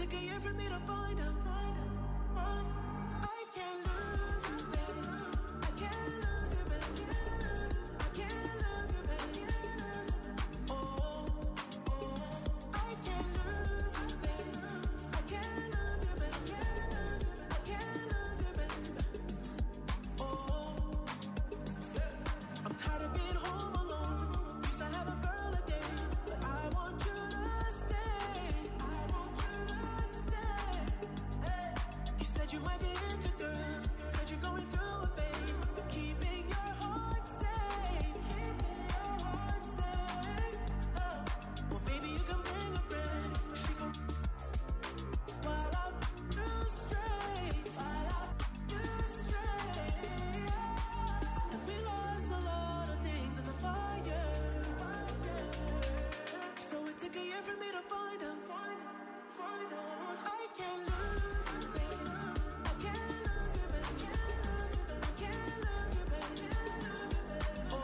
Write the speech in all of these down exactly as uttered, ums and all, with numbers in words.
took a year for me to find out, find out, find out. I can't lose you, baby. I can't lose you, baby. I can't lose you, baby. Oh, oh, I can't lose you, baby. I can't lose you, baby. I can't lose you, baby. Oh, I'm tired of being home alone. Used to have a girl a day, but I want you to stay. I want you to stay. Hey. You said you might be into girls. Said you're going through a phase, but keeping your heart safe. Keeping your heart safe. Oh. Well, baby, you can bring a friend. She gon' while I do straight. While I do straight. And we lost a lot of things in the fire. So it took a year for me to find out, find out, find out. I can't lose you, baby. I can't lose you, baby. I can't lose you, baby. Oh,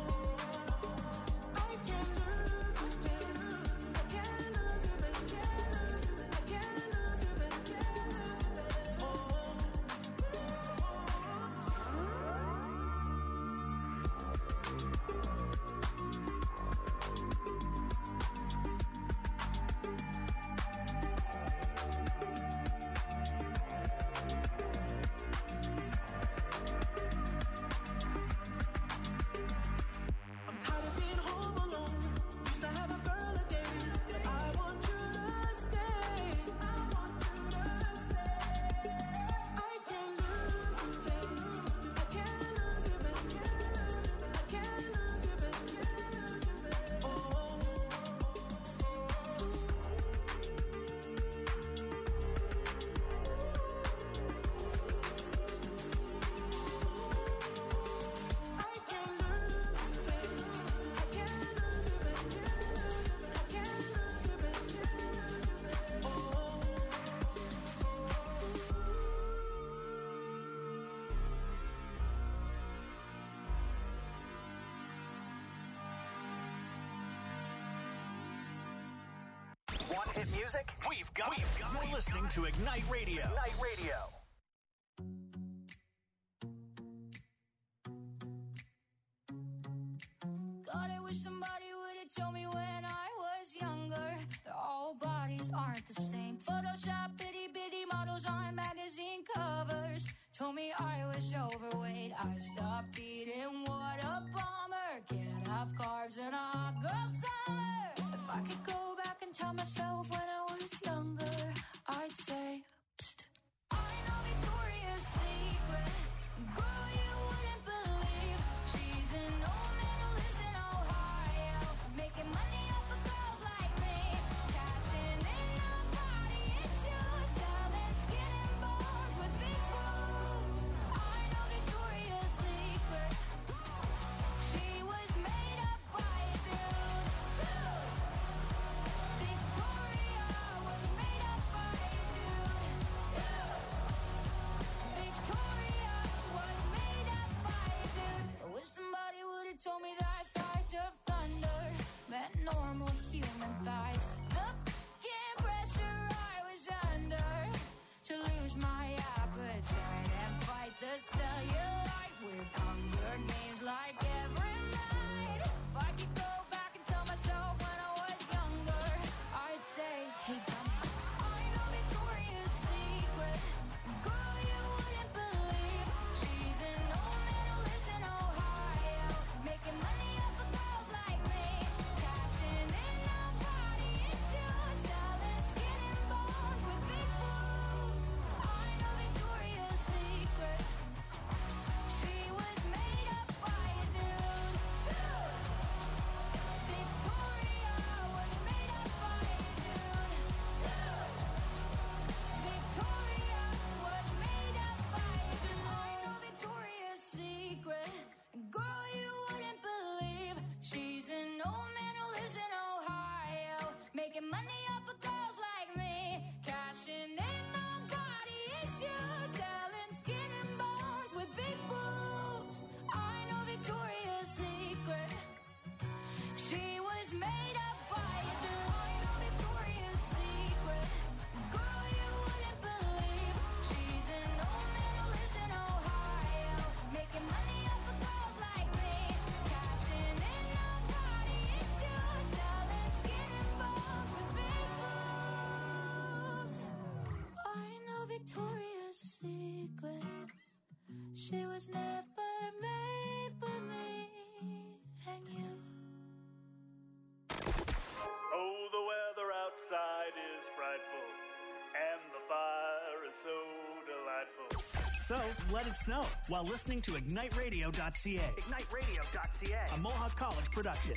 I can't lose you, baby. I can't lose you, baby. I can't lose you, baby. Oh. I'm tired of being home alone. Used to have a girl a day, but I want you to stay. I want you to stay. I can't lose you, baby. I can't lose you, baby. I can't lose you, baby. Oh. I can't lose you, baby. I can't lose you, baby. I can't lose you, baby. Oh. Want hit music? We've got it. You're listening to Ignite Radio. Ignite Radio. God, I wish somebody would have told me when I was younger that all bodies aren't the same. Photoshop itty bitty models on magazine covers told me I was overweight. I stopped eating. What a bummer. Can't have carbs in a hot girl summer. If I could go back and tell myself when I was younger, I'd say, psst. I know Victoria's Secret. Girl, you wouldn't believe. She's an old man who lives in Ohio, making money off of girls like me. Cashing in on body issues, selling skin and bones with big boobs. I know Victoria's Secret. She was made up by a dude, dude. Victoria was made up by a dude, dude. Victoria was made up by a dude. I wish somebody would have told me that thighs of thunder meant normal human thighs. The fucking pressure I was under to lose my appetite and fight the cellulite with Hunger Games like every night. If I could go back and tell myself when I was younger, I'd say, hey, dummy. I know Victoria's Secret. Girl, you wouldn't believe. She's an old man who lives in Ohio, making money off of girls like me. Cashing in on body issues, She was never made for me and you. Oh, the weather outside is frightful, and the fire is so delightful. So, let it snow while listening to ignite radio dot c a. ignite radio dot c a. A Mohawk College production.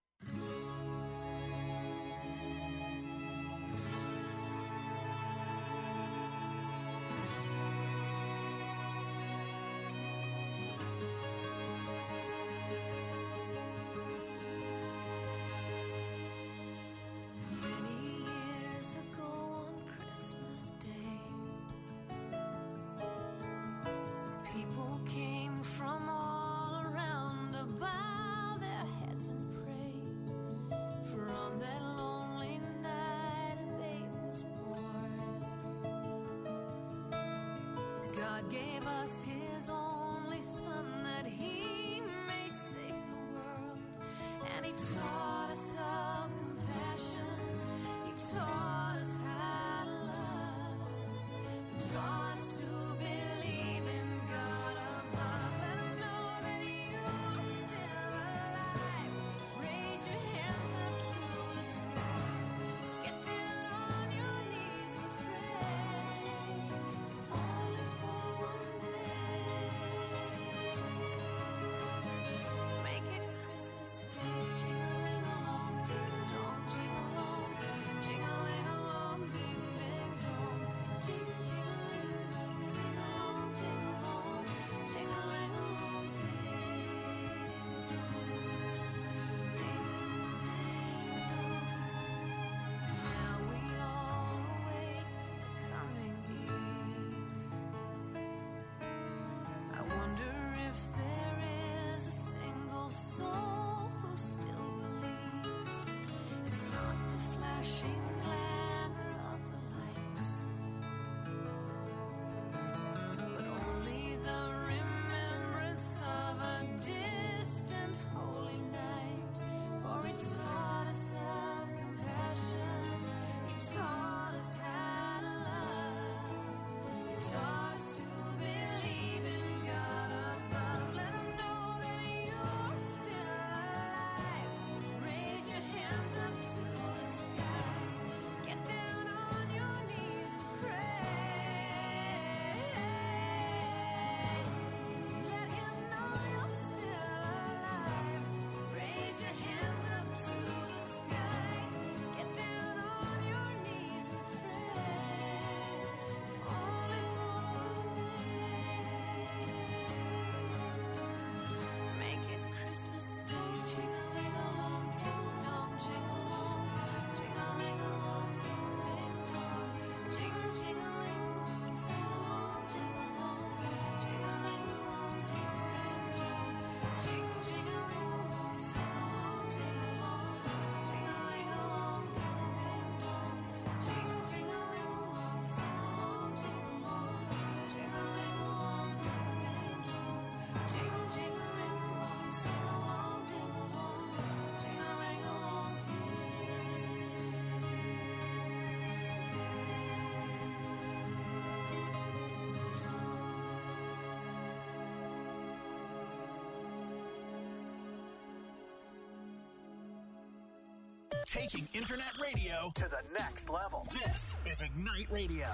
God gave us his only son that he may save the world. And he taught us of compassion. He taught us how to love. He taught us to believe in God above. Let him know that you're still alive. Raise your hands up to the sky. Get down on your knees and pray. Only for one day. Make it Christmas Day. Jingling along, ding dong, jing along. Jingling along, ding ding dong. Jing jingling along, sing along, jing along. Jingling along, ding dong. Ding ding dong. Now we all await the coming eve. I wonder if there is a single soul who still believes it's not the flashing glamour of the lights, but only the remembrance of a distant holy night. For he taught us of compassion, he taught us how to love, he taught us to believe in God above. Let him know that you're still alive. Raise your hands up to the sky. Get down on your knees and pray. Let him know you're still alive. Raise your hands up to the sky. Get down on your knees and pray. If only for one day. Make it Christmas Day. Jingling along, ding dong, jing along. Jingling along, ding ding dong. Jing jingling along, sing along, jing along. Jingling along, ding ding dong. Jing jingling along, sing along, jing along. Jingling along, ding ding dong. Jing jingling along, sing along, jing along. Jingling along, ding ding dong. Jing jingling along, sing along, jing along. Jingling along, Taking internet radio to the next level. This is Ignite Radio.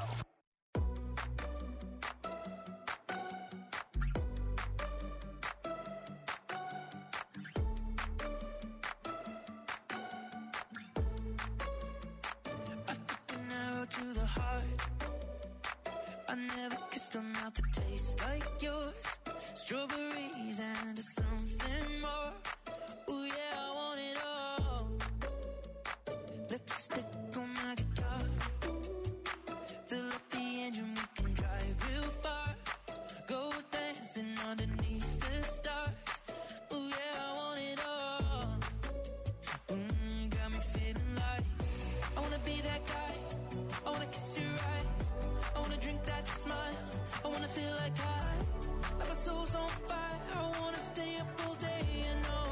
An arrow to the heart. I never kissed a mouth that tastes like yours. Strawberries and something more. Ooh yeah, I want it all. Lipstick on my guitar. Fill up the engine, we can drive real far. Go dancing underneath the stars. Ooh yeah, I want it all. Mm, got me feeling like I wanna be that guy. I wanna kiss your eyes. I wanna drink that smile. I wanna feel like I, like my soul's on fire. I wanna stay up all day and all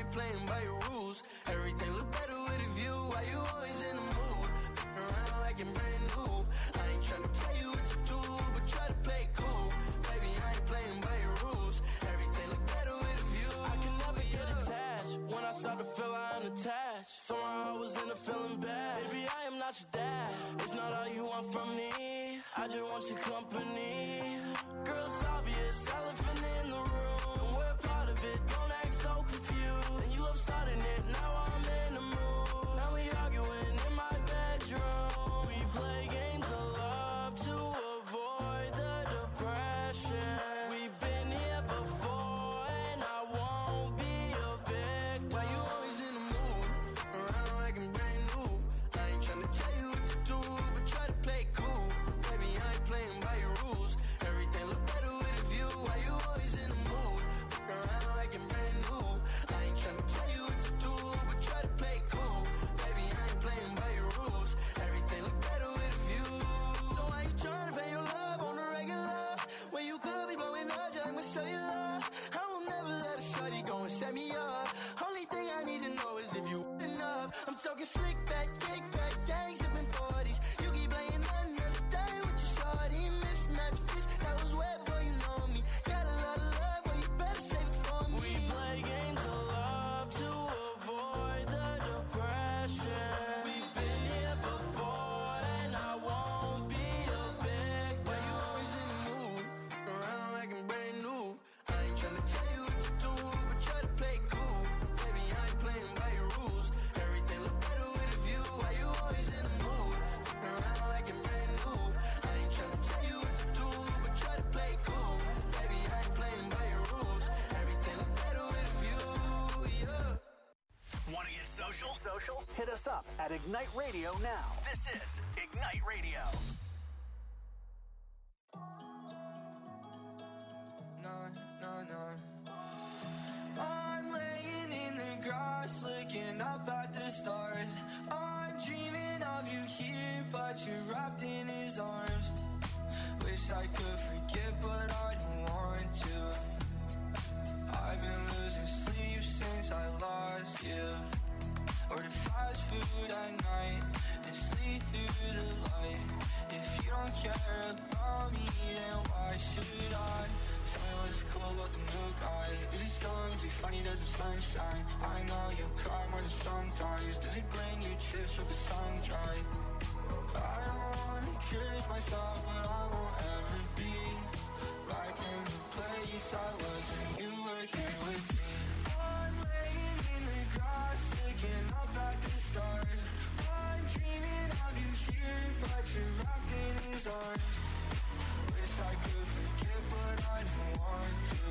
ain't playing by your rules. Everything look better with a view. Why you always in the mood? Around like you're brand new. I ain't tryna tell you what to do, but try to play cool. Baby, I ain't playing by your rules. Everything look better with a view. I can never get attached. When I start to feel I am attached, somehow I was in a feeling bad. Baby, I am not your dad. It's not all you want from me. I just want your company. Girl, it's obvious, elephant in the room. We're part of it, don't act so confused. And you love starting it, now I'm in the mood. Now we arguing in my bedroom. We play games of love to avoid the depression. We've been here before and I won't be a victim. Why you always in the mood? Around like I'm brand new. I ain't tryna tell you what to do, but try to play cool. Baby, I ain't playing by your rules. Everything look better with a view. Why you always in the mood? Around like I'm brand new. I ain't tryna tell you what to do, but try to play cool. Baby, I ain't playing by your rules. Everything look better with a view. So why you tryna pay your love on the regular? When you could be blowing up, just I'ma show you love. I will never let a shorty go and set me up. Only thing I need to know is if you enough. I'm talking slick back, kick back, gang sipping forties. You keep playing another day with your shorty. Mismatch fist, that was way before you know me. Got a lot of love, but you better save it for me. We play games of love to avoid the depression. We've been here before and I won't be a victim. Why you always in the mood? Around like I'm brand new. I ain't tryna tell you what to do, but try to play cool. Baby, I ain't playing by your rules. Everything look better with a view. Why you always in the mood? Around like I'm brand new. I ain't tryna tell you what to do, but try to play cool. Baby, I ain't playing by your rules. Everything look better with a view, yeah. Want to get social? Social? Hit us up at Ignite Radio now. This is Ignite Radio. No, no, no. I'm laying in the grass, looking up at the stars. I'm dreaming of you here, but you're wrapped in his arms. Wish I could forget, but I don't want to. I've been losing sleep since I lost you. Order fast food at night and sleep through the light. If you don't care about me, then why should I? Tell me what's cool about the new guy. Is he strong? Is he funny? Does the sunshine? I know you cry more than sometimes. Does he bring you chips with the sun dry? I don't wanna curse myself, but I won't ever be back in the place I was when you were here with me. I'm laying in the grass, looking up at the stars. I'm dreaming of you here, but you're wrapped in his arms. Wish I could forget, but I don't want to.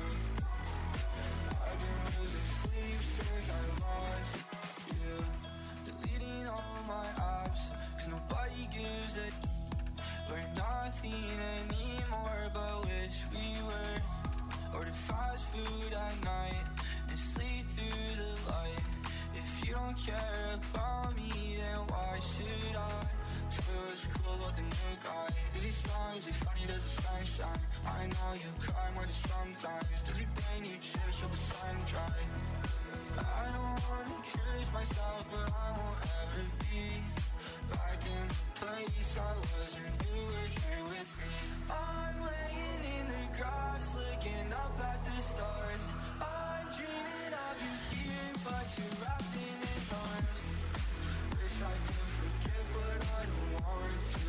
I've been losing sleep since I lost you. Deleting all my apps, cause nobody gives a. We're nothing anymore, but wish we were. Order fast food at night and sleep through the light. If you don't care about me, then why should I? Tell me what's cool about the new guy. Is he strong? Is he funny? Does the sunshine? I know you cry more than sometimes. Does he bring you chips with the sun dry? I don't wanna curse myself, but I won't ever be back in the place I was when you were here with me. I'm laying in the grass, looking up at the stars. I'm dreaming of you here, but you're wrapped in his arms. Wish I could forget, but I don't want to.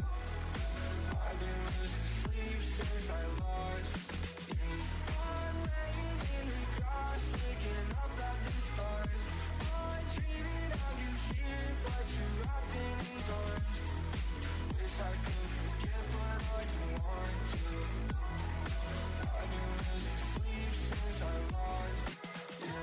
I've been losing sleep since I lost you. I'm laying in the grass, looking up at the stars. I'm dreaming of you here, but you're wrapped in his arms. Wish I could forget, but I don't want to. I've been losing sleep since I lost you.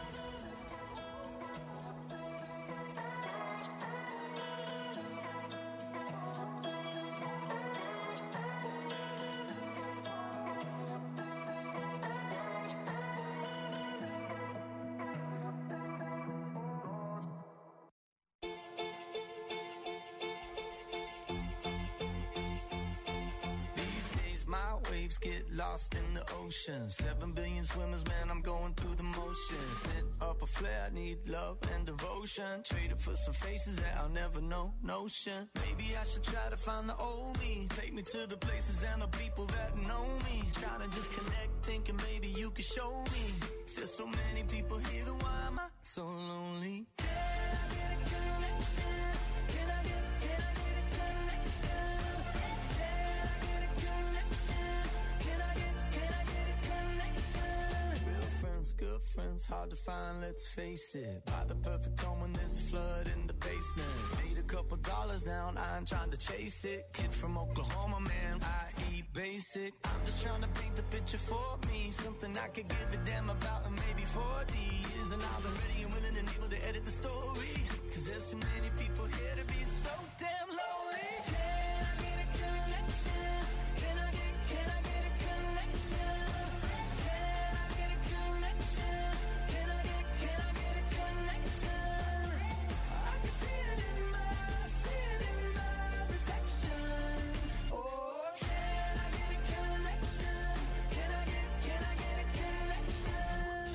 waves get lost in the ocean. Seven billion swimmers, man, I'm going through the motions. Sit up up a flare, I need love and devotion. Trade it for some faces that I'll never know, notion. Maybe I should try to find the old me. Take me to the places and the people that know me. Trying to just connect, thinking maybe you could show me. There's so many people here, then why am I so lonely? Can I get a connection? Can I get, can I get a connection? Can I get a connection? Can I get, can I get a connection? Real friends, good friends, hard to find, let's face it. Buy the perfect home when there's a flood in the basement. Made a couple dollars now and I ain't trying to chase it. Kid from Oklahoma, man, I eat basic. I'm just trying to paint the picture for me. Something I could give a damn about in maybe forty years. And I've been ready and willing and able to edit the story. Cause there's too many people here to be so damn lonely. Can I get a connection? Can I get, can I get a connection? Can I get a connection? Can I get, can I get a connection? I can see it in my, see it in my reflection. Oh, can I get a connection? Can I get, can I get a connection?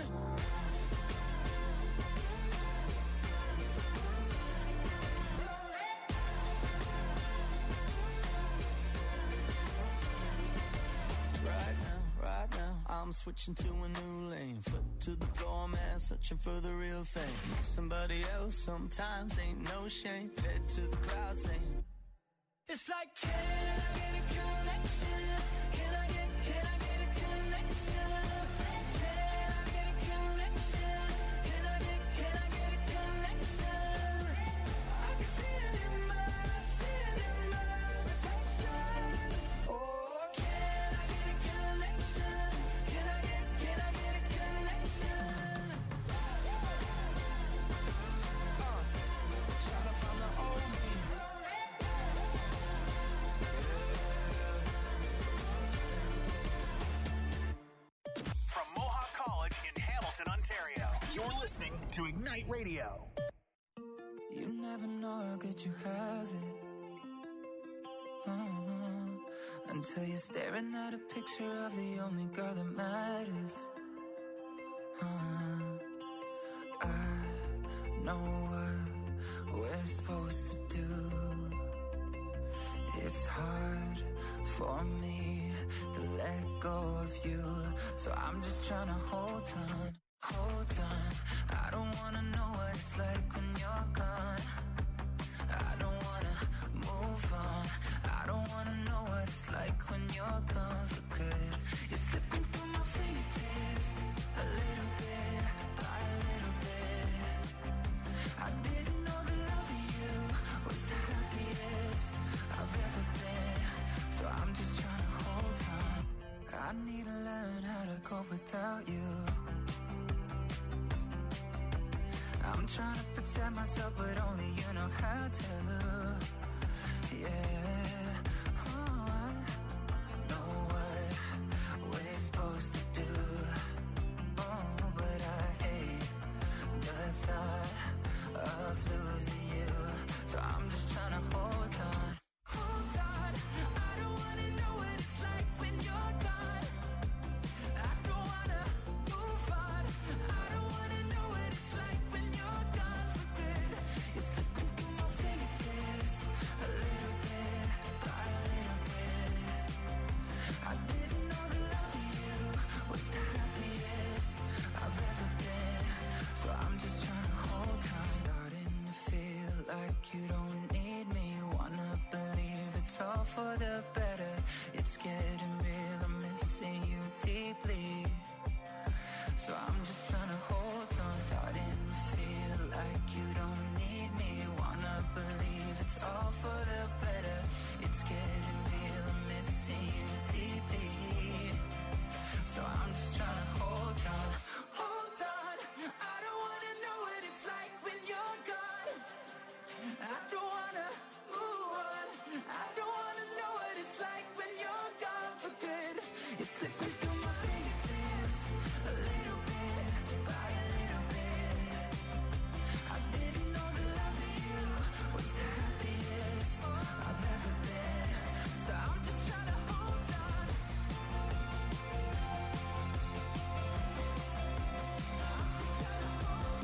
Right now, right now, I'm switching to a new lane. Foot to the floor, man, searching for the real thing. Somebody else sometimes ain't no shame. Head to the clouds saying, it's like, can I get a connection? Can I get, can I get a connection? Can I get a connection? Can I get, can I get a connection? I can see it in my, see it in my reflection. Oh, can I get a connection? Can I get, can I get a connection? Uh, trying to find the old me. From Mohawk College in Hamilton, Ontario, you're listening to Ignite Radio. You never know how good you have it. Uh-huh. Until you're staring at a picture of the only girl that matters. Uh-huh. I know what we're supposed to do. It's hard for me to let go of you. So I'm just trying to hold on, hold on. I don't wanna know what it's like when you're gone. I don't wanna move on. I don't wanna know what it's like when you're gone for good. You're slipping through my fingertips, a little bit by a little bit. I didn't know the love of you was the happiest I've ever been. So I'm just trying to hold on. I need to learn how to go without you. I'm trying to protect myself, but only you know how to. Yeah. Oh, I know what we're supposed to do. Oh, but I hate the thought of losing you. So I'm just trying to hold on. Hold on. I don't wanna know what it's like when you're gone. I don't wanna move on. I don't wanna know what it's like when you're gone for good. You're slipping through my fingertips, a little bit by a little bit. I didn't know the love of you was the happiest I've ever been. So I'm just trying to hold on. Starting to feel like you don't need me. Wanna believe it's all for the better. It's getting real, I'm missing you deeply. So I'm just trying to hold on. Starting to feel like you don't need me. Wanna believe it's all for the better. It's getting real, I'm missing you deeply. So I'm just trying to hold on. Hold on. I don't wanna know what it's like when you're gone. I don't wanna move on. I don't wanna know what it's like when you're gone for good. You're slipping through my fingertips, a little bit by a little bit. I didn't know the love of you was the happiest I've ever been. So I'm just trying to hold on. I'm just trying to hold on.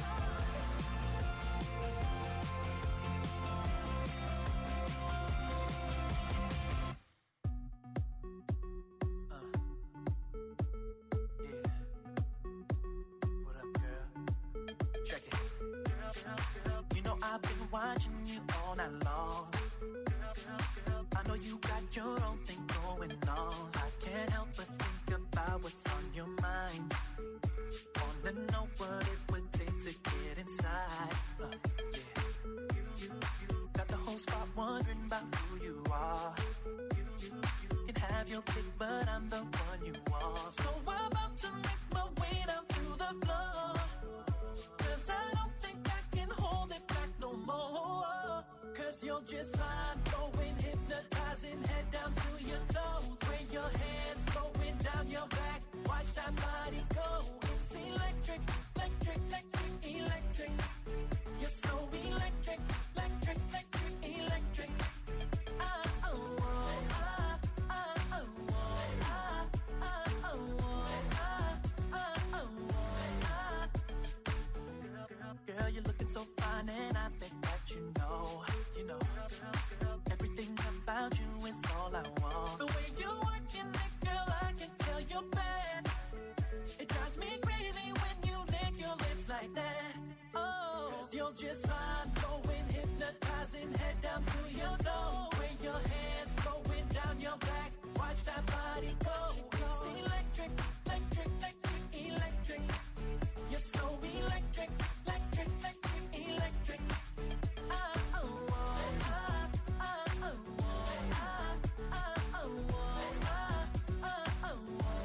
just fine. Going hypnotizing, head down to your toes. Where your hands going down your back. Watch that body go. It's electric, electric, electric, electric. You're so electric, electric, electric, electric. Ah, oh, oh, ah, ah, oh, oh, ah, ah, oh, oh, ah, ah, oh, oh, ah. Girl, you're looking so fine and I bet that you know, you know, everything about you is all I want. The way you working it, girl, I can tell you're bad. It drives me crazy when you lick your lips like that. Oh, cause you're just fine, going hypnotizing, head down to your toe. Where your hands going down your back, watch that body go. It's electric, electric, electric, electric. You're so electric, electric, electric, electric. Ah, oh, oh, ah, ah, oh, oh, ah, ah, oh, oh, ah, ah, oh, oh, ah, ah, oh,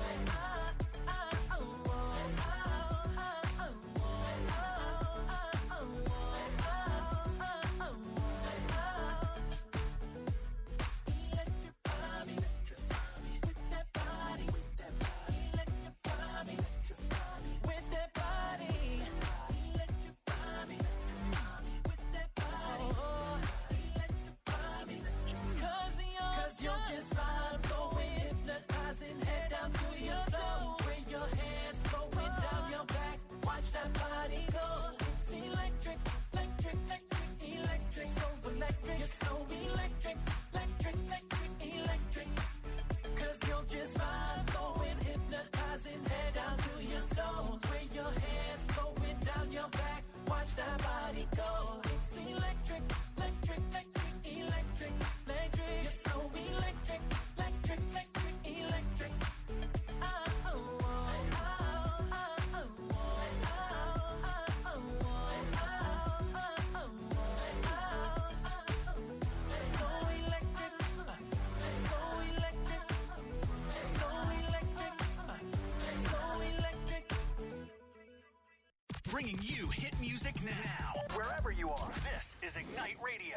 oh, ah, ah, oh, oh, ah, oh, oh, ah, oh, electrify me, electrify me with that body, with that body, electrify me, electrify me with that body, electrify me, electrify me with that body, electrify me, cause you're, cause you're just fine, going hypnotizing, head down to your toe, where your hands going down your back, watch that body go. It's electric, electric, electric, electric, so electric, you're so electric, electric, electric, electric. Cause you're just fine, going hypnotizing, head down to your toes, where your hands going down your back, watch that body go. It's electric, electric, electric, electric, electric. You're so electric, electric, electric, electric. Ah, oh, oh, ah, ah, oh, oh, ah, ah, oh, oh, ah, ah, oh, oh, ah, ah, oh. So electric, uh, so electric, so electric, uh, so electric. Bringing you hit music now. Wherever you are, this is Ignite Radio.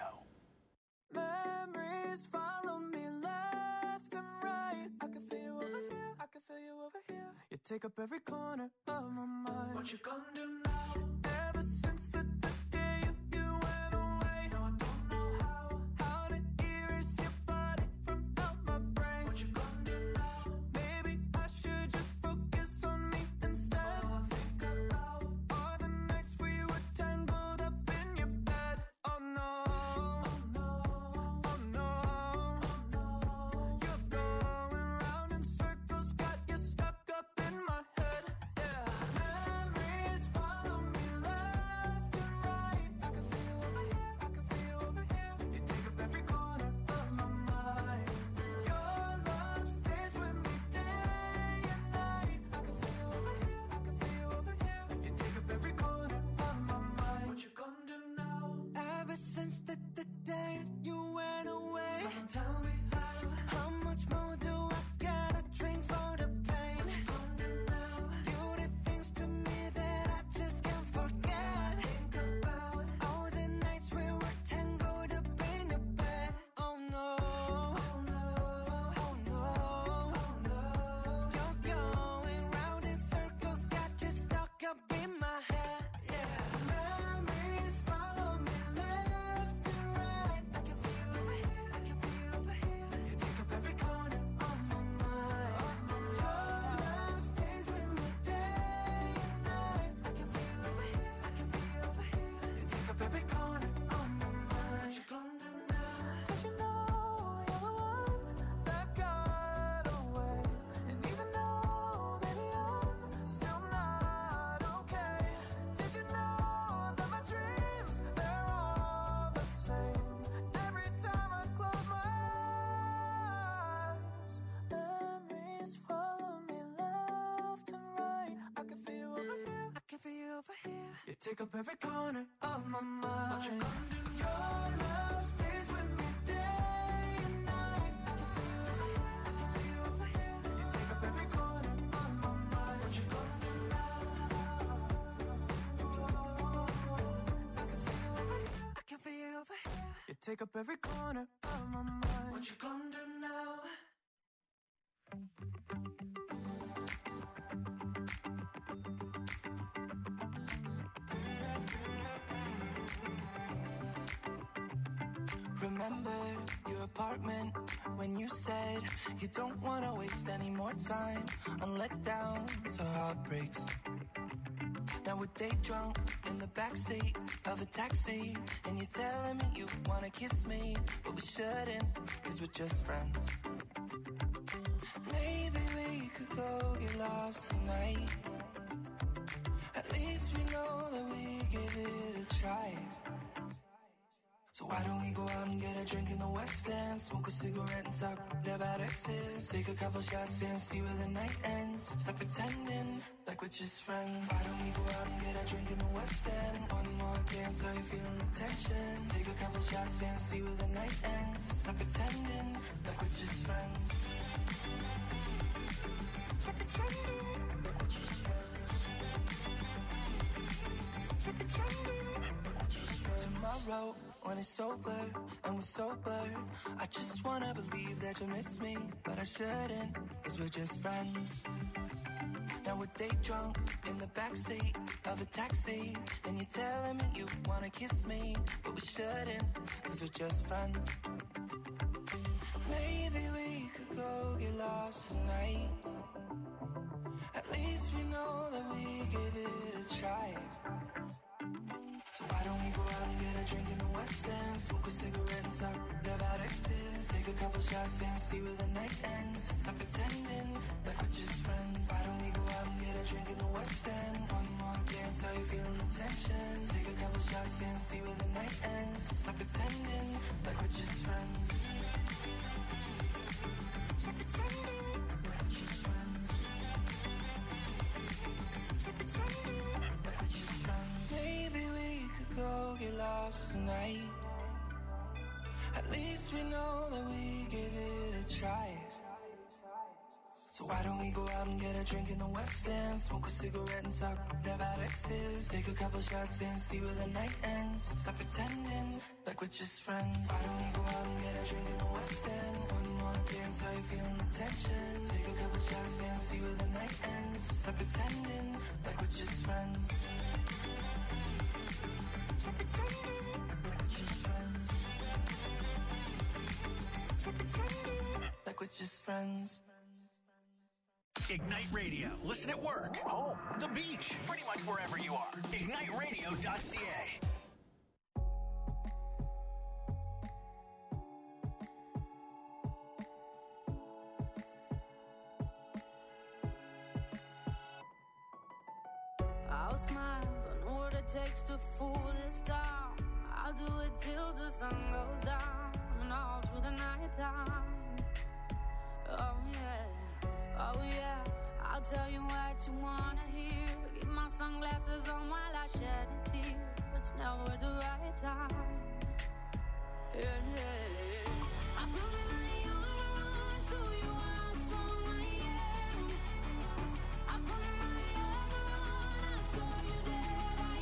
Memories follow me left and right. I can feel you over here, I can feel you over here. You take up every corner of my mind. What you gonna do now? Ever since the, the day you, you went away, no, I don't know how, how to erase your body from out my brain. What you gonna do now? Maybe I should just focus on me instead. All I think about are the nights we were tangled up in your bed. Oh no, oh no, oh no, oh no. You're going round in circles, got you stuck up in my head. Yeah, memories follow me left and right. I can feel you over here, I can feel you over here. You take up every corner of my mind. Your love stays with me day and night. I can feel you over here, I can feel you over here. You take up every corner of my mind. What you gonna do now? Ever since the, the day you went away, someone tell me how. How much more do I gotta drink for the pain? What you gonna do now? You did things to me that I just can't forget. Think about all the nights we were tangled up in your bed. Oh no, oh no, oh no, oh no. You're going round in circles, got you stuck up in my head. Yeah, memories follow me left and right. I can feel you over here, I can feel you over here. You take up every corner of my mind. Your love stays with me day and night. I can feel you over here, I can feel you over here. You take up every corner of my mind. What you gonna do now? Did you know you're the one that got away? And even though, baby, I'm still not okay. Did you know that my dreams, they're all the same? Every time I close my eyes, memories follow me left and right. I can feel you over here, I can feel you over here. You take up every corner of my mind. What you gonna do? Your love stays with me day and night. I can feel you over here, I can feel you over here. You take up every corner of my mind. What you gonna do now? I can feel you over here, I can feel you over here. You take up every corner of my mind. What you gonna do now? Remember your apartment when you said you don't want to waste any more time on letdowns or heartbreaks. Now we're day drunk in the backseat of a taxi, and you're telling me you wanna kiss me, but we shouldn't, cause we're just friends. Maybe we could go get lost tonight. At least we know that we give it a try. So why don't we go out and get a drink in the West End, smoke a cigarette and talk about exes, take a couple shots and see where the night ends. Stop pretending like we're just friends. Why don't we go out and get a drink in the West End, one more dance, are you feeling the tension? Take a couple shots and see where the night ends. Stop pretending like we're just friends. Stop pretending like we're just friends. Stop pretending like we're just friends. Tomorrow when it's over and we're sober, I just wanna believe that you miss me, but I shouldn't, cause we're just friends. Now we're day drunk in the backseat of a taxi, and you're telling me you wanna kiss me, but we shouldn't, cause we're just friends. Maybe we could go get lost tonight. At least we know that we give it a try. So why don't we go out and get a drink in the West End, smoke a cigarette and talk about exes, take a couple shots and see where the night ends. Stop pretending like we're just friends. Why don't we go out and get a drink in the West End, one more dance, are you feeling the tension? Take a couple shots and see where the night ends. Stop pretending like we're just friends. Stop pretending like we're just friends. Stop pretending like we're just friends. Maybe we could go get lost tonight. At least we know that we give it a try. So why don't we go out and get a drink in the West End, smoke a cigarette and talk about exes, take a couple shots and see where the night ends. Stop pretending like we're just friends. Why don't we go out and get a drink in the West End, one more dance, are you feeling the tension? Take a couple shots and see where the night ends. Stop pretending like we're just friends. Stop pretending like we're just friends. Stop pretending like we're just friends. Ignite Radio. Listen at work, home, the beach, pretty much wherever you are. ignite radio dot c a. I'll smile, I know what it takes to fool this town. I'll do it till the sun goes down and all through the night time. Oh yeah, oh yeah, I'll tell you what you wanna hear. Keep my sunglasses on while I shed a tear. It's never the right time. Yeah, yeah. I put my armor on so you how strong I am. I put my armor on, I'll show you that I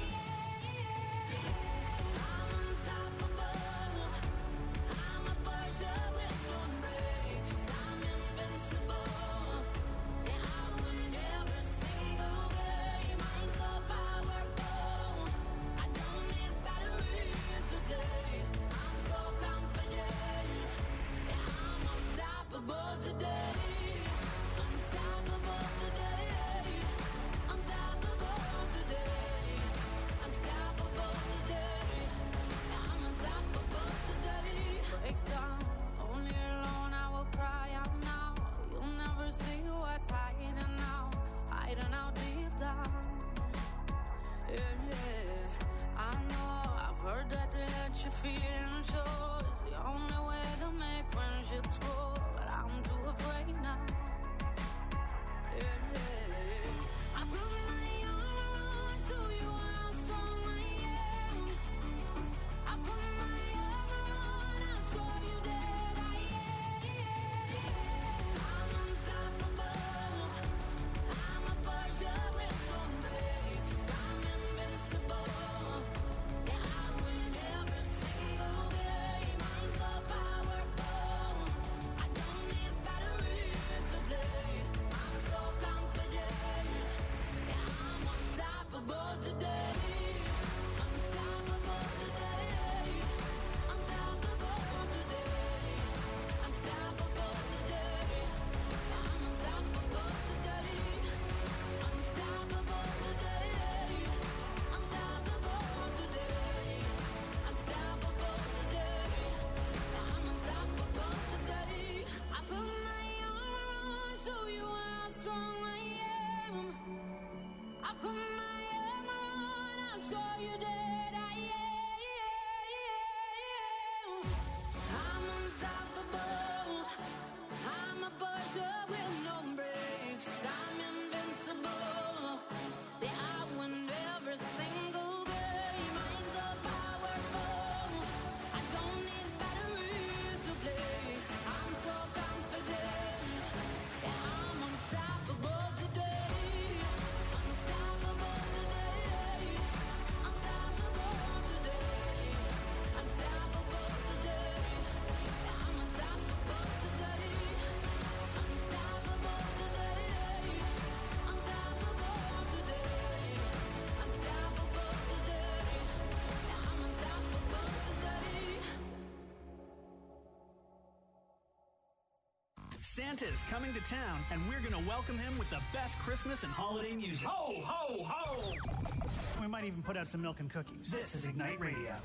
am. I'm unstoppable. I'm a Porsche with no brakes. I'm invincible. Yeah, I win every single game. I'm so powerful. I don't need batteries to play. I'm so confident. Yeah, I'm unstoppable today. Unstoppable today. Unstoppable today. Unstoppable today. Yeah, I'm unstoppable today. Break down, only alone I will cry out now. You'll never see what's hiding now, hiding out deep down. Yeah, yeah. I know, I've heard that to let you feel and show is the only way to make friendships grow, but I'm too afraid now. Yeah, yeah. I put my armor on, show you how strong I am. I put my armor on, I'll show you that I am. I'm unstoppable. I'm a Porsche with no brakes. I'm invincible. Yeah, I win every single Santa is coming to town, and we're going to welcome him with the best Christmas and holiday music. Ho, ho, ho! We might even put out some milk and cookies. This is Ignite Radio.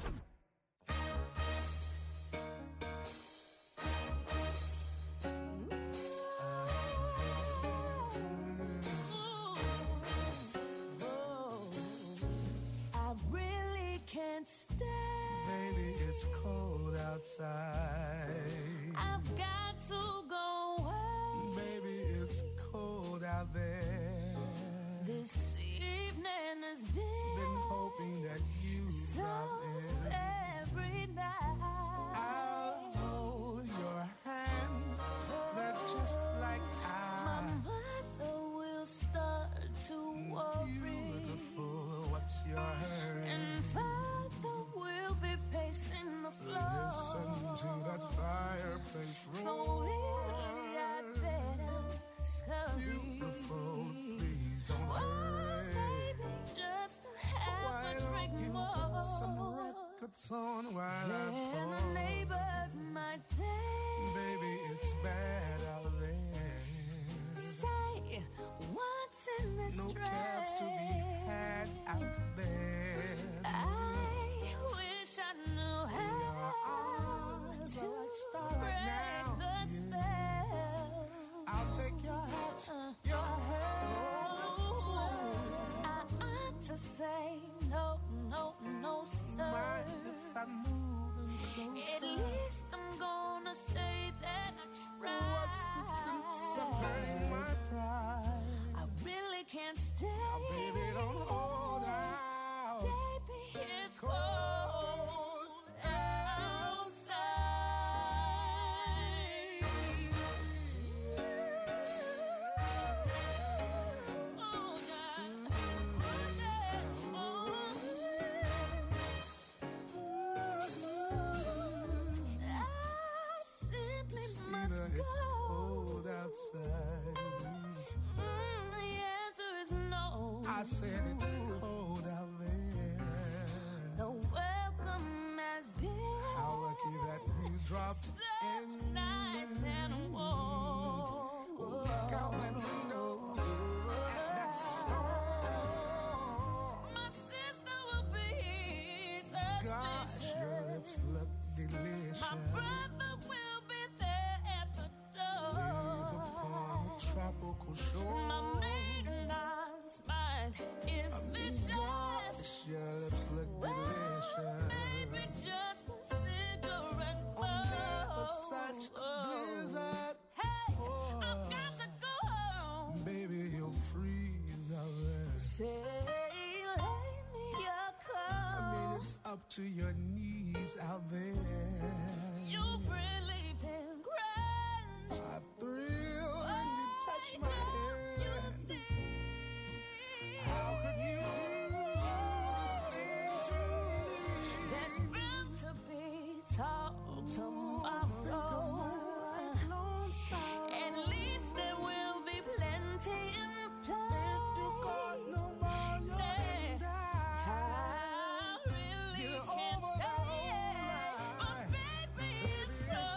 I really can't stay. Baby, it's cold outside. I've got to go away. Baby, it's cold out there. This evening has been, Been hoping that you so drop in. every night. I'll hold your hands. They're just like My I. mother will start to worry, Beautiful, what's your hurry? and father will be pacing the floor. Listen to that fireplace So roar. really I'd better scurry. Beautiful, please don't Oh, hurry. baby, just have Why a don't drink you more. put some records on while Then I the pour? neighbors might think, Baby, it's bad out there. say, what's in this No dress? cabs to be had out there. I wish I knew how eyes to are like starlight break now, the yeah. spell. I'll take your hat, Uh, your hair. I ought to say no, no, no, sir. Mind if I'm moving At closer? least I'm gonna say that I tried. What's the sense of hurting my pride? I really can't stay. Now, baby, don't hold out. Baby, it's Cold cold outside. Oh, God. I simply must Christina, it's go. cold outside. Mm, the answer is no. I said it's cold out there. The welcome has been How lucky that you dropped so in. nice and warm. Look out that window at that storm. My sister will be Gosh, suspicious. your lips look delicious. My brother will be there at the Waves door. upon a tropical shore. My maintenance mind is vicious. Gosh, your lips look delicious. Maybe just a cigarette. Oh, never such a blizzard. Hey, Oh. I've got to go home. Baby, you'll freeze out there. Say, lend me your I mean, coat. it's up to your knees out there. You've really been grand. I thrill when you touch my Why hair. don't you see? How could you do this thing to There's me? bound to be talk Think of tomorrow. my lifelong sorrow. At least there will be plenty in play. If you got no more, you're gonna die. I really Get can't over that say it, old but lie. baby, it's Baby, it's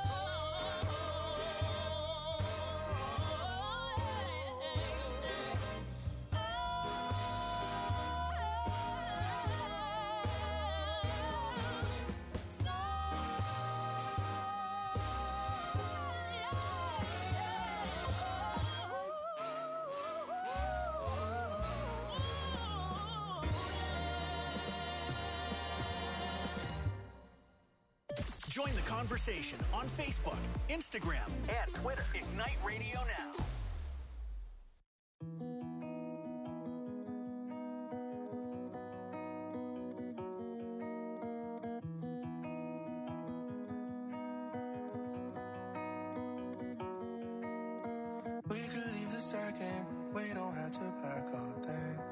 Join the conversation on Facebook, Instagram, and Twitter. Ignite Radio Now. We could leave the second, we don't have to pack our things.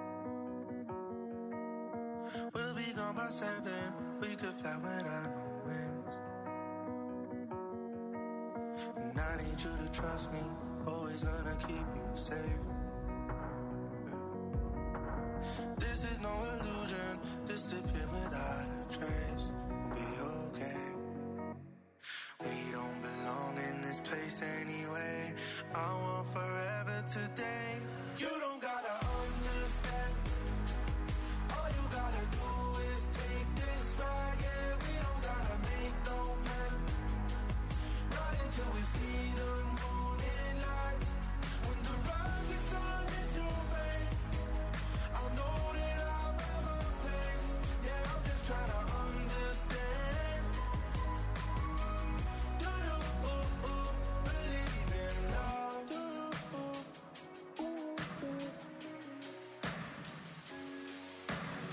We'll be gone by seven, we could fly without no wings. And I need you to trust me, always gonna keep you safe. This is no illusion, disappear without a trace. We'll be okay. We don't belong in this place anyway.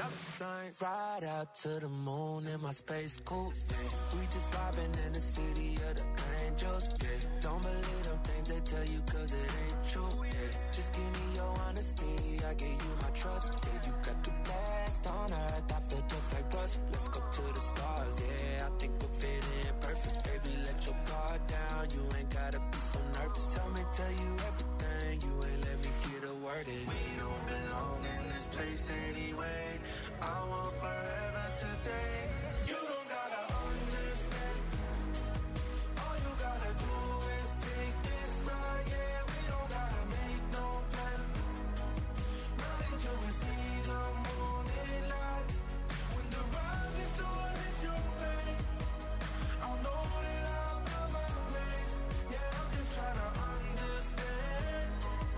dollar sign. Ride out to the moon in my space coupe. We just vibing in the city of the angels. Yeah, don't believe them things they tell you, cause it ain't true. Yeah, just give me your honesty, I give you my trust. Yeah, you got the best on earth, I feel just like rust. Let's go to the stars, yeah, I think we'll fit in perfect. Baby, let your guard down, you ain't gotta be so nervous. Tell me, tell you everything, you ain't let me get a word in. We don't belong in this place anyway. I want forever today. You don't gotta understand. All you gotta do is take this ride. Yeah, we don't gotta make no plan. Not until we see the morning light. When the rising sun hits your face, I'll know that I've got my place. Yeah, I'm just trying to understand.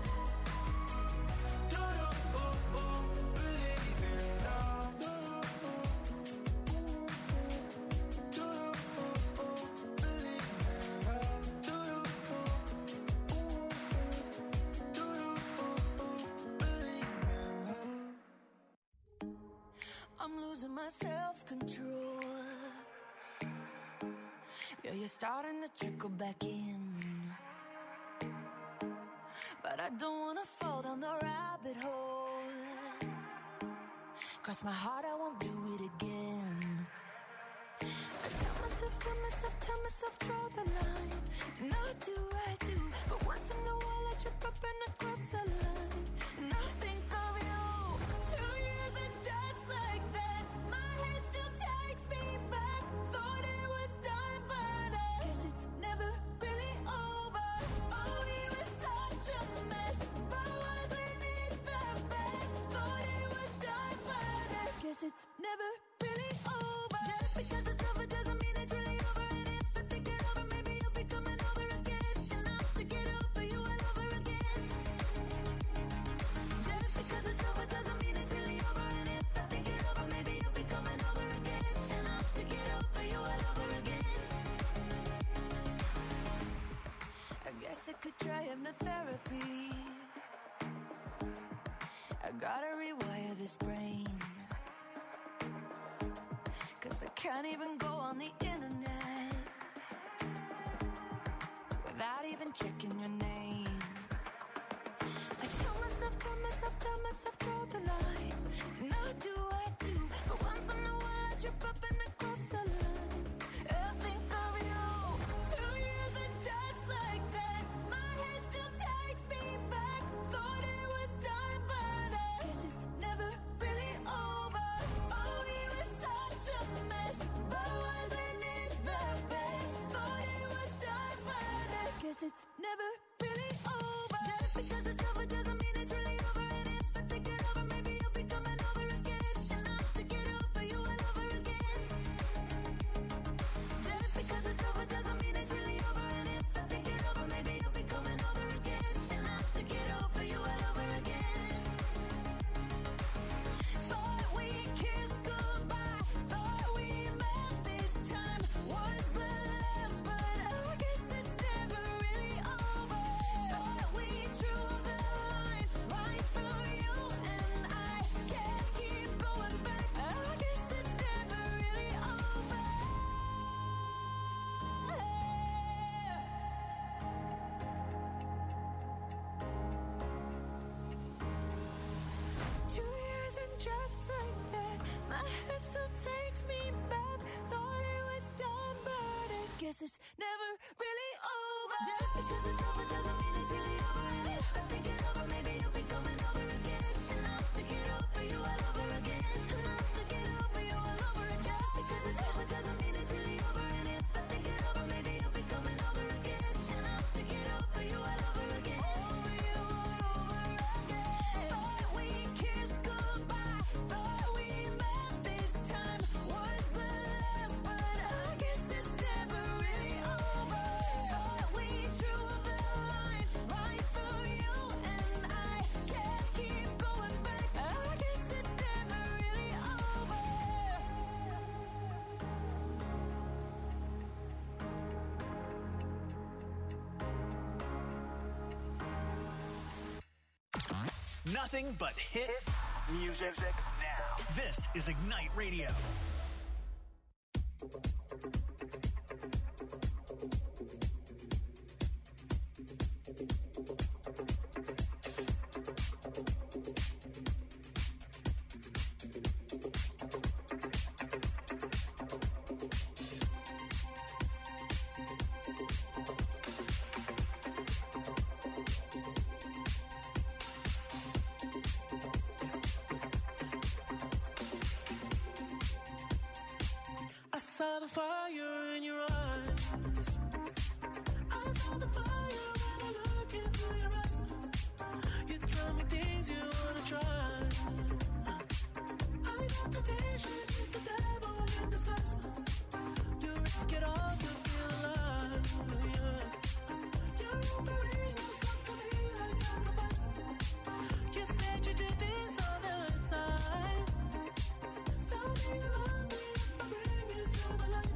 Do you oh, oh, believe in love? Do you Do you oh, oh, believe in love? Do you Do you oh, oh, believe in love? I'm losing my self-control. Yeah, you're starting to trickle back in, but I don't wanna fall down the rabbit hole. Cross my heart, I won't do it again. I tell myself, tell myself, tell myself, draw the line. And I do, I do, but once in a while I trip up and I cross the line. And I think of you. Two years and just like that, my head still takes me back. Thought it was done, but I guess it's never really over. Oh, we were such a mess, but wasn't it the best? Thought it was done, but I guess it's never really over. Just because it's over doesn't mean it's really over. And if I think it over, maybe you'll be coming over again. And I have to get over you all over again. Just because it's over doesn't mean it's really over. And if I think it over, maybe you'll be coming over again. And I have to get over you all over again. I guess I could try hypnotherapy. I gotta rewire this brain, cause I can't even go on the internet without even checking your name. I tell myself, tell myself, tell myself, draw the line. And I do, I do, but once in a while I trip up and I cross the line. I think of you. Two years and just like that, my head still takes me back. Thought it was done, but I guess it's never really over. Oh, we were such a mess, but wasn't it the best? Thought it was done, but I guess it's never really over. Just because it's over doesn't mean it's really over. And if I think it over, maybe you'll be coming over again. And I have to get over you all over again. Just because it's over doesn't mean it's really over. And if I think it over, maybe you'll be coming over again. And I have to get over you all over again. Thought we kissed goodbye, thought we met this time was the last, but I guess it's never really over. Thought we drew the line right through you, and I can't keep going back. I guess it's never really over. Two years and just like that, my head still takes me back. Thought it was done, but I guess it's never really over. Just because it's over doesn't mean it's really over. And if I think it over, maybe you'll be coming over again. And I have to get over you all over again. And I have to get over you all over again. Just because it's over doesn't mean it's really over. And if I think it over, maybe you'll be coming over again. And I have to get over you all over again. Over you all over again. Thought we kissed goodbye, thought we met this time was the last, but I guess it's never really over. Thought we drew the line right through you, and I can't keep going back. I guess it's never really over. Nothing but hit music now. This is Ignite Radio. I saw the fire in your eyes. I saw the fire when I look into your eyes. You tell me things you wanna try. I know temptation is the devil in disguise. You risk it all to feel alive. Yeah. You're offering yourself to me like sacrifice. You said you do this all the time. Tell me you love me if I bring you to the light.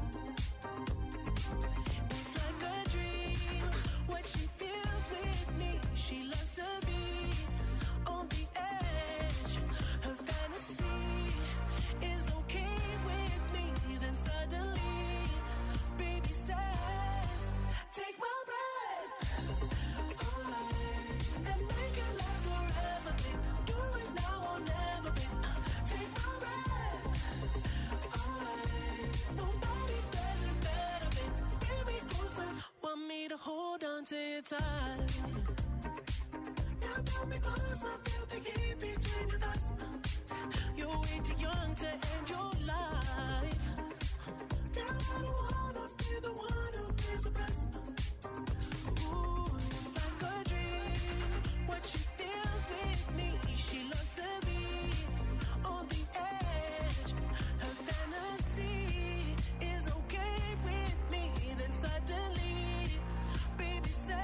It's like a dream what she feels with me. She loves to be on the edge. Her fantasy is okay with me. Then suddenly, baby says, take my breath away and make it last forever, babe. Do it now or never, babe. Take my breath away. Nobody does it better, babe. Bring me closer. Want me to hold on to your tight. Yeah, pull me closer. Feel the heat between your thighs. You're way too young to end your life. Girl, I don't wanna be the one who pays the price. Ooh, it's like a dream. What she feels with me, she loves to be on the edge. Her fantasy is okay with me. Then suddenly, baby says,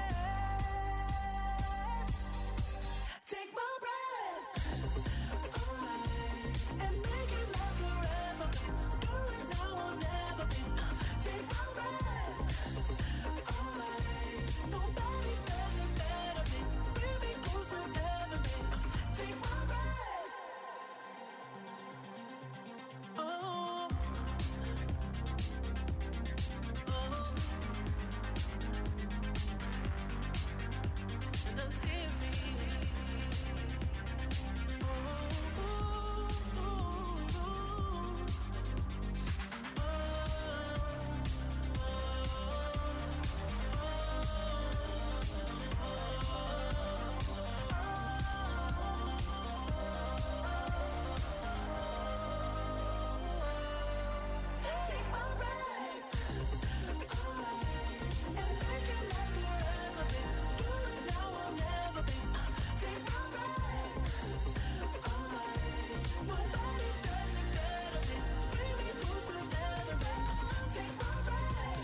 take my breath away and make it last forever. Do it now or never, babe. Take my breath away. Nobody does it better, babe. Bring me closer, ever, babe. Take my breath. Oh, oh, and I see it. Take my breath away and make it last forever, babe. Do it now or never, babe. Take my breath away. Nobody does it better, babe. Bring me closer, ever, babe. Take my breath.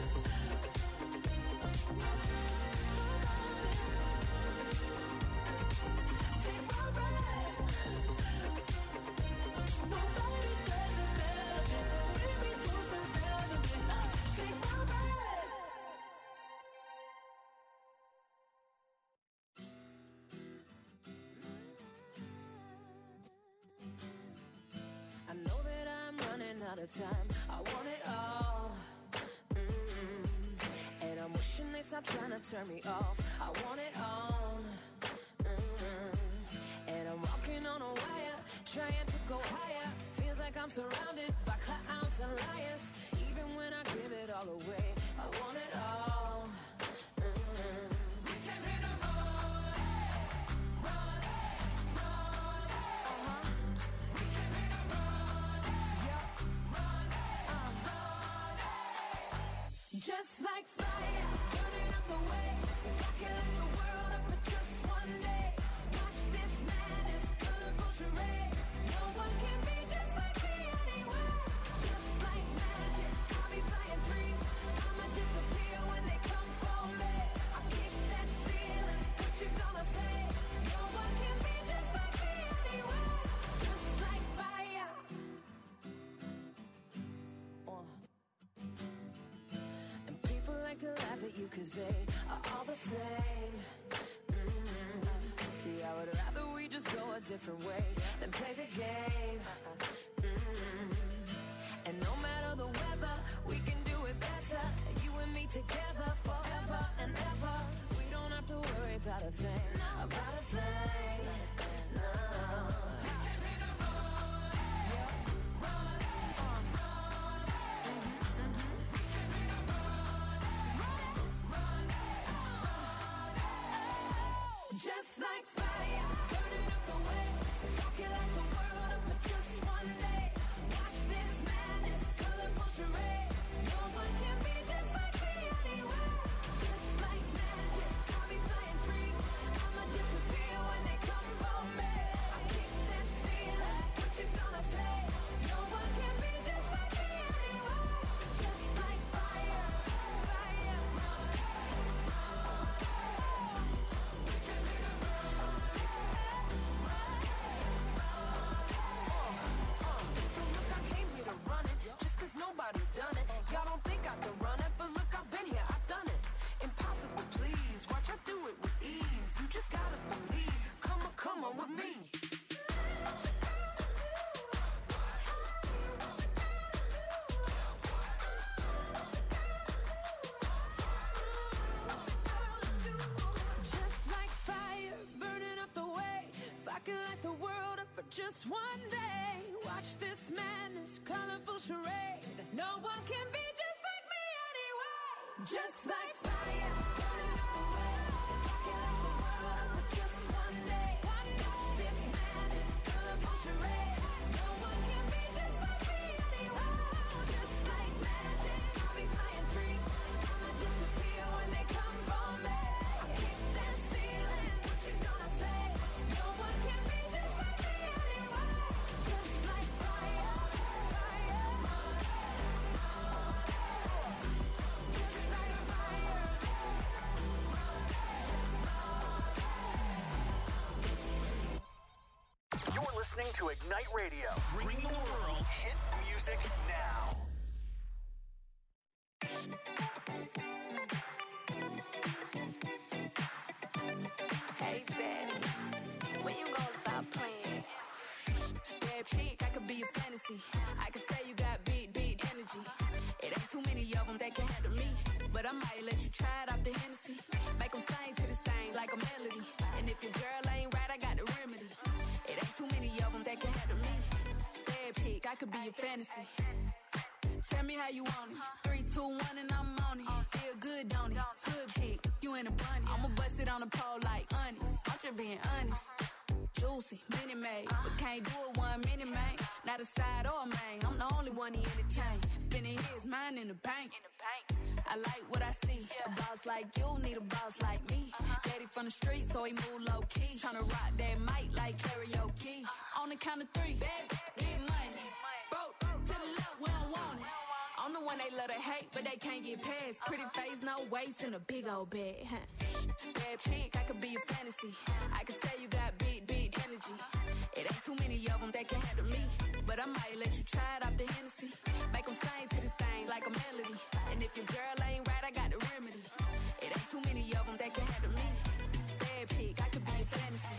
Take my breath. Nobody does it better, babe. Bring me closer, ever, babe. Take my breath. I know that I'm running out of time. I want it all. Mm-mm. And I'm wishing they stop trying to turn me off. I want it all. Mm-mm. And I'm walking on a wire, trying to go higher. Feels like I'm surrounded by clowns and liars. Even when I give it all away, I want it all. Mm-mm. We came here to run, run, run. Uh-huh. We came here to run, yeah, run, uh, run. Just like fire, burning up the way. If I can light the world up for just one day, watch this madness, colorful charade. No one can be just like me anywhere. Just like magic, I'll be flying free. I'ma disappear when they come for me. I kick that ceiling, what you gonna say? No one can be just like me anywhere. Just like fire. Uh. And people like to laugh at you cause they are all the same. Mm-hmm. See, I would rather we just just go a different way. Then play the game. Mm-hmm. And no matter the weather, we can do it better. You and me together forever and ever. We don't have to worry about a thing, about a thing. No. Just like fire, burning up the way. Rocket like the world up for just one day. Watch this madness, colorful charade. No one can be just like me anywhere. Just like magic, I'll be flying free. I'ma disappear when they come for me. I kick that ceiling, what you gonna say? No one can be just like me anywhere. Just like fire, fire. Nobody's done it. Y'all don't think I can run it, but look, I've been here, I've done it. Impossible, please. Watch I do it with ease. You just gotta believe. Come on, come on with me. Just like fire, burning up the way. If I could light the world up for just one day. Watch this madness, colorful charade. No one can be just like me anyway. Just like fire, burning up the way. If I could light the world up for just one day. Watch this madness, colorful charade. No one can be just like me anyway. Just like magic, I'll be flying free. I'ma disappear when they come for me. I kick that ceiling, what you gonna say? No one can be just like me anyway. Just like fire, fire. Just like fire. You're listening to Ignite Radio. Bring the world hit music now. Hey, Daddy, when you gonna stop playing? Bad chick, I could be a fantasy. I could tell you got big, big energy. It ain't too many of them that can handle me. But I might let you try it off the Hennessy. Make them sing to this thing like a melody. And if your girl ain't right, I got the remedy. It ain't too many of them that can handle me. Bad chick, I could be a fantasy. Tell me how you want it. Three, two, one, and I'm on it. Feel good, don't it? Hood chick, you in a bunny. I'ma bust it on the pole like honest. I'm just being honest. Juicy, mini made, but can't do it one minute, man. Not a side or a main. I'm the only one he entertain. Spinning his mind in the bank. I like what I see. A boss like you need a boss like me. Daddy from the street, so he move low key. Tryna rock that mic like karaoke. On the count of three, baby, get money. Broke to the left, we don't want it. I'm the one they love to hate, but they can't get past. Pretty face, no waist, and a big old bag. Bad chick, I could be a fantasy. I could tell you got big, big energy. It ain't too many of them that can handle me. But I might let you try it off the Hennessy. Make them sing to this thing like a melody. And if your girl ain't right, I got the remedy. It ain't too many of them that can handle me. Bad chick, I could be a fantasy.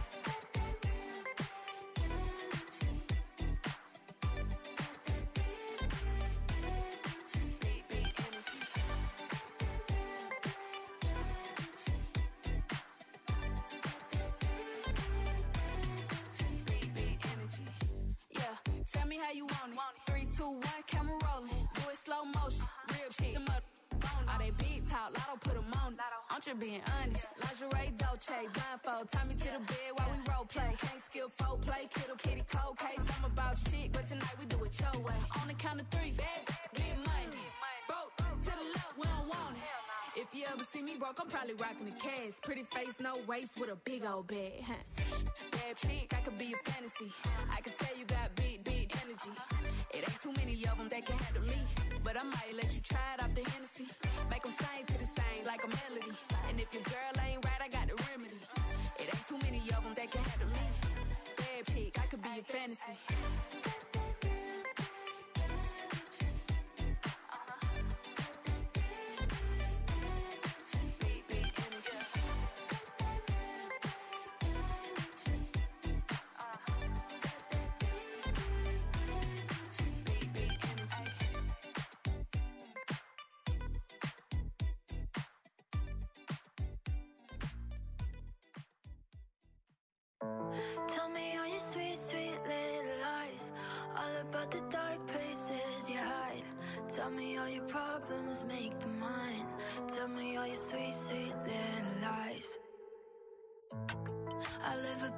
Tell me how you want it. Three, two, one, camera rolling. Do it slow motion. Real chick. Them up on all they big talk. Lotto put them on it. I'm just being honest. Lingerie, Dolce, blindfold. Tie me to the bed while we role play. Can't skill folk play. Kittle, kitty, cold case. I'm a boss chick, but tonight we do it your way. On the count of three, baby, get money. Broke to the left, we don't want it. If you ever see me broke, I'm probably rocking the cash. Pretty face, no waist, with a big old bag. Huh. Bad chick, I could be a fantasy. I could tell you got big, big energy. It ain't too many of them that can handle me. But I might let you try it off the Hennessy. Make them sing to this thing like a melody. And if your girl ain't right, I got the remedy. It ain't too many of them that can handle me. Bad chick, I could be a fantasy.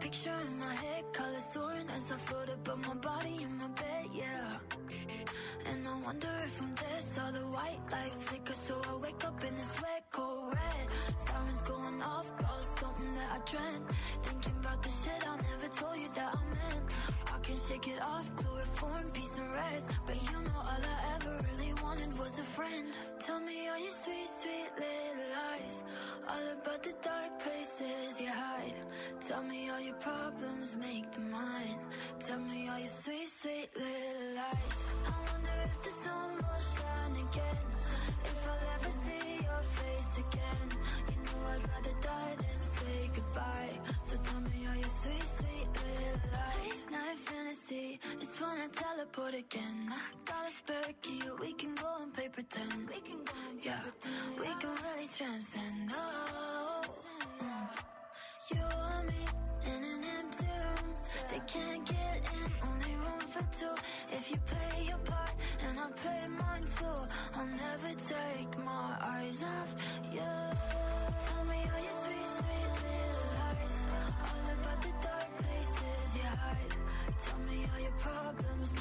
picture in my head, colors soaring as I float above my body in my bed, yeah. And I wonder if from this all the white light flicker, so I wake up in this sweat cold red. Sirens going off about something that I dreamt. Thinking about the shit I never told you that I meant. I can shake it off, chloroform, peace and rest. But you know all I ever really wanted was a friend. Tell me all your sweet, sweet little lies, all about the dark places you hide. Tell me all your problems, make them mine. Tell me all your sweet, sweet little lies. I wonder if the sun will shine again, if I'll ever see your face again. You know I'd rather die than say goodbye. So tell me all your sweet, sweet little lies. Night fantasy, it's when I teleport again. I got a spare key, we can go and play pretend. We can go and yeah, pretend. We can really transcend. Oh, mm. You and me in an empty room. They can't get in, only room for two. If you play your part and I'll play mine too, I'll never take my eyes off you. Tell me all your sweet, sweet little lies, all about the dark places you hide. Tell me all your problems,